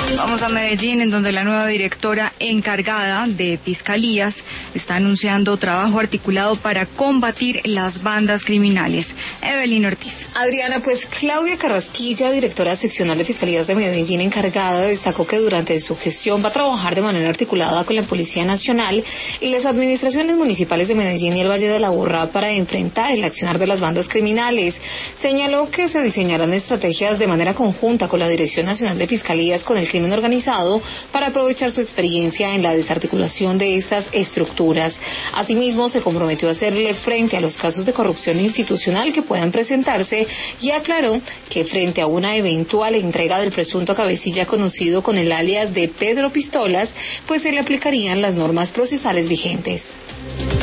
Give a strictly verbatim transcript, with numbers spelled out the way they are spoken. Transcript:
Vamos a Medellín, en donde la nueva directora encargada de Fiscalías está anunciando trabajo articulado para combatir las bandas criminales. Evelyn Ortiz. Adriana, pues Claudia Carrasquilla, directora seccional de Fiscalías de Medellín encargada, destacó que durante su gestión va a trabajar de manera articulada con la Policía Nacional y las administraciones municipales de Medellín y el Valle de la Burra para enfrentar el accionar de las bandas criminales. Señaló que se diseñarán estrategias de manera conjunta con la Dirección Nacional de Fiscalías con el crimen organizado para aprovechar su experiencia en la desarticulación de estas estructuras. Asimismo, se comprometió a hacerle frente a los casos de corrupción institucional que puedan presentarse y aclaró que frente a una eventual entrega del presunto cabecilla conocido con el alias de Pedro Pistolas, pues se le aplicarían las normas procesales vigentes.